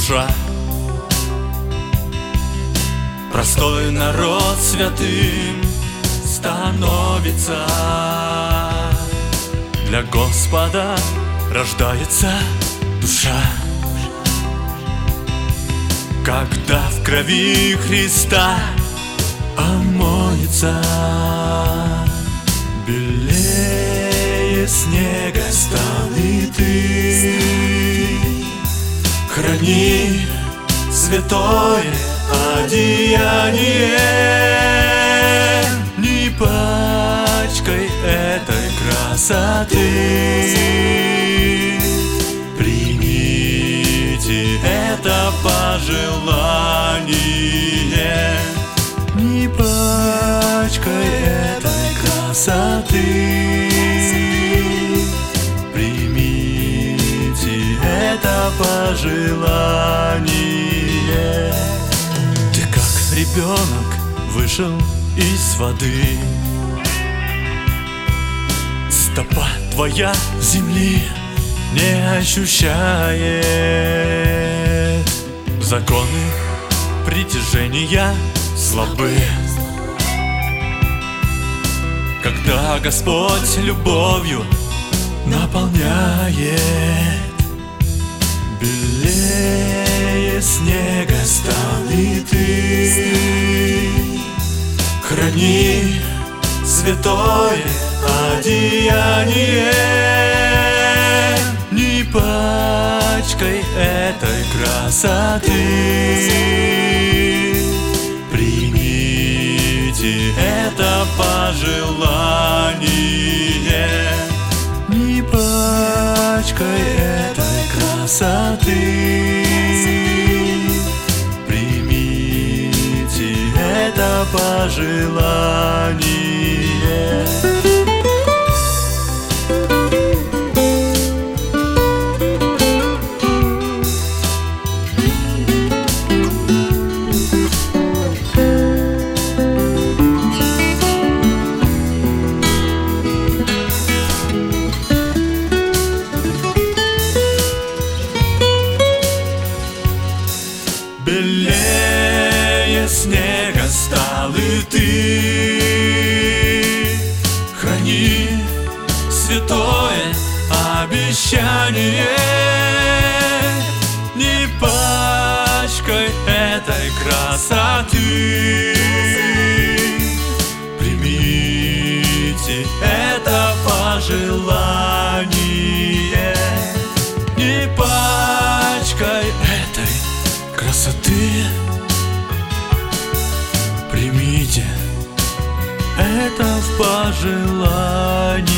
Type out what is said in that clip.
душа. Простой народ святым становится. Для Господа рождается душа. Когда в крови Христа омоется, белее снега стал и ты. Храни святое одеяние, не пачкай этой красоты. Примите это пожелание, не пачкай этой красоты. Примите это пожелание. Ты как ребенок вышел из воды, стопа твоя земли не ощущает. Законы притяжения слабы. Когда Господь любовью наполняет, белее снега стал и ты. Храни святое одеяние, не пачкай этой красоты. Примите это пожелание, не пачкай этой красоты. Примите это пожелание. Белее снега стал и ты. Храни святое обещание, не пачкай этой красоты. Примите это пожелание, не пачкай этой красоты. Примите это в пожелание.